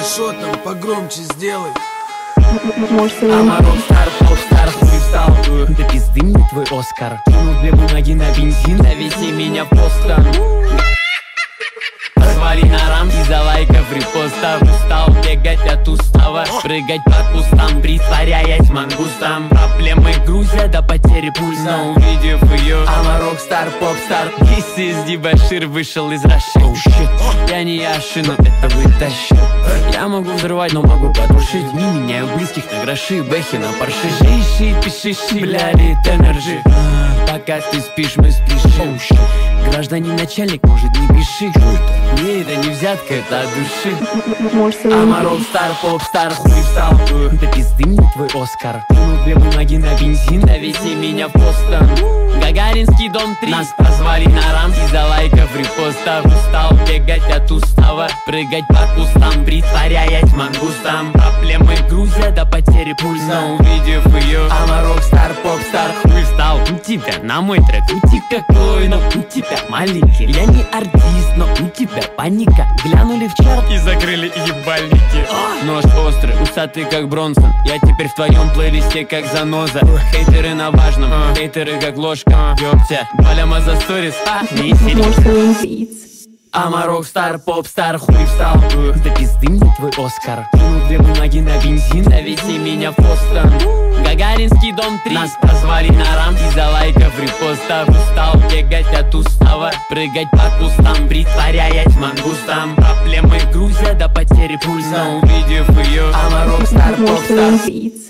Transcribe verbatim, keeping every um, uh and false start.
Шо там, погромче сделай. Ама рокстар, попстар, хуй встал. Да пизды мне твой Оскар. Кинул две бумаги на бензин, довези меня в Бостон. Позвали на рам из-за лайков, репостов. Устал бегать от устава, прыгать по кустам, притворяясь мангустом. Проблемы грузят до потери пульса, но увидев ее, ама рокстар, попстар. Кис из дебошир вышел из Раши. Oh, shit. Я не Яши, но это вытащил. Я могу взрывать, но могу потушить. Не меняю близких на гроши, бэхи на парши. Жиши, пишиши, бляди, энерджи. Пока ты спишь, мы спешим. Oh, shit. Гражданин начальник, может, не пиши. Не, это не взятка, это от души. Ама рокстар, попстар, хуй встал. Да пизды мне твой Оскар. Кинул две бумаги на бензин, довези меня в Бостон. Гагаринский дом три. Нас позвали на рам из-за лайков, репостов. Устал бегать от устава, прыгать по кустам, притворяясь мангустом. Проблемы грузят до потери пульса, но увидев ее, ама рокстар, попстар, хуй встал. У тебя на мой трек, у тебя какой, но у тебя маленький. Я не артист, но у тебя паника. Глянули в чарт и закрыли ебальники. Нож острый, усатый как Бронсон. Я теперь в твоем плейлисте как заноза. Хейтеры на важном, хейтеры как ложка. Ёпта, баляма за сторис, а не сидит. Ама рокстар, попстар, хуй встал. Да пизды мне твой Оскар. Кинул две бумаги на бензин, довези меня в Бостон. Гагаринский дом три. Нас позвали на рам из-за лайков, репостов. Устал бегать от устава, прыгать по кустам, притворяясь мангустом. Проблемы грузят до потери пульса, но увидев ее, ама рокстар, попстар.